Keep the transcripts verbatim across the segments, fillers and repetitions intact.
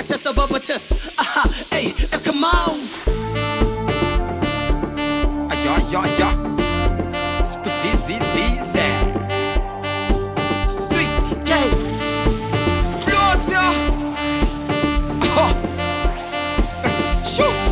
chest above my chest. Aha, hey, hey, come on. Ah, yeah, yeah, yeah. Spazzy, easy. Sweet game. Slaughter. Oh. Shoot.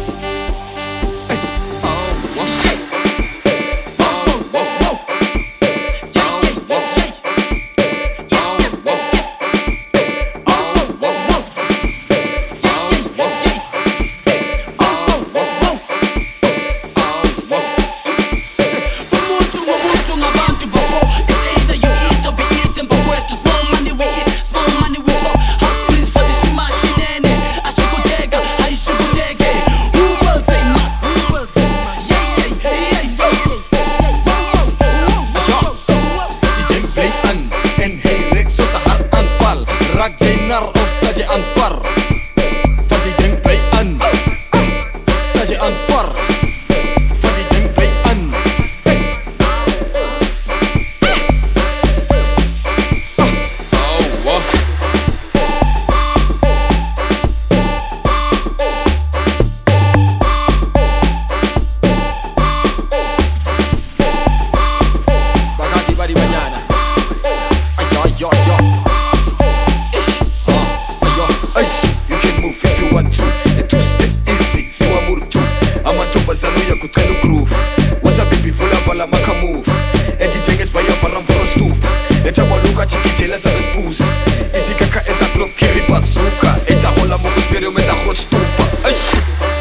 Saje anfar Fadi deng play an Saje anfar Fadi deng play an Bagati bari mañana. Ay yo yo yo. You can move if you want to. A two-step easy, siwa murtu. Amantombazano ya kutrela groove. Waza baby vula vala maka move. Enti jenges baya varam for a stoop. Eta waluka chikitela sa respuza. Isi kaka esa klop kiri bazooka. Eta hola mo stereo met a groot stoepa. Ash.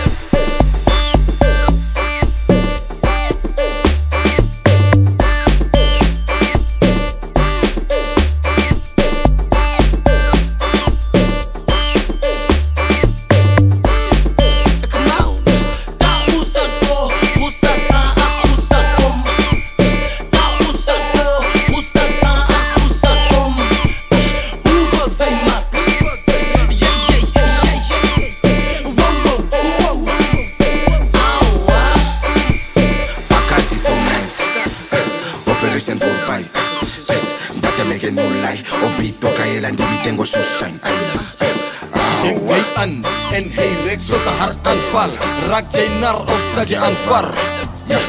Operation four five. Yes, data make no lie. Obi toka yela ndibi tengo shoe shine. Deng play an en hey Rex so sa hart anfal. Rak jainar of saje anfar. Yeah.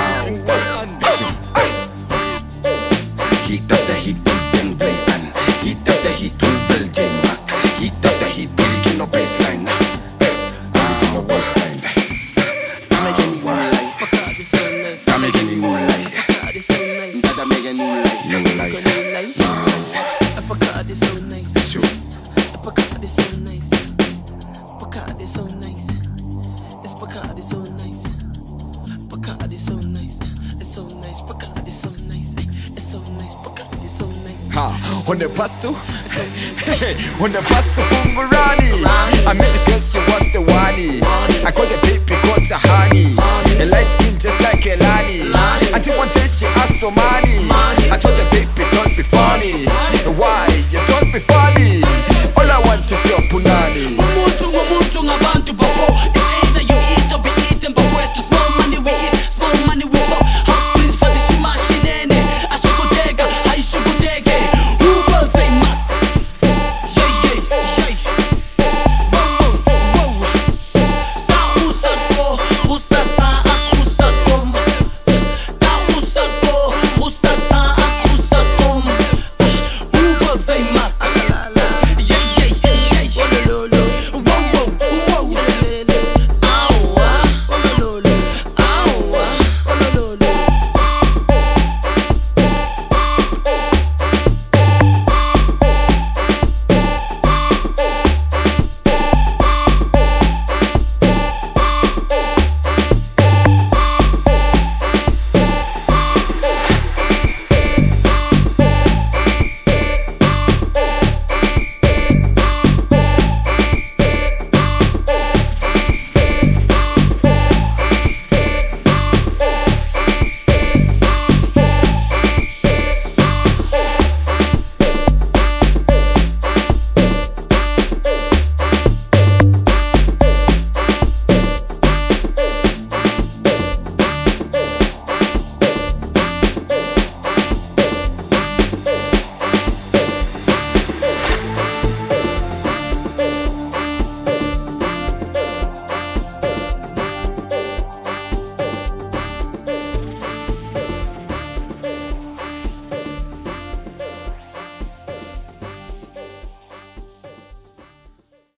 Heat after heat, deng play an. Heat after heat, we will jam back. Heat after heat, we can no baseline. We can no baseline. I'm making you lie. I'm making you lie. So nice. Dada make a new life. Young life. Apacade so nice. Sure. Apacade so nice. Apacade so nice. It's Apacade so nice. Apacade so nice. It's so nice. Apacade so nice. It's so nice. Apacade so nice. Ha, when the pass to, when the pass to Fungarani, I met this girl, she was the wani. I called the baby, called her honey. A light skin just like Elani. Until one day she asked for money. I told the baby, don't be funny. Why? You don't be funny.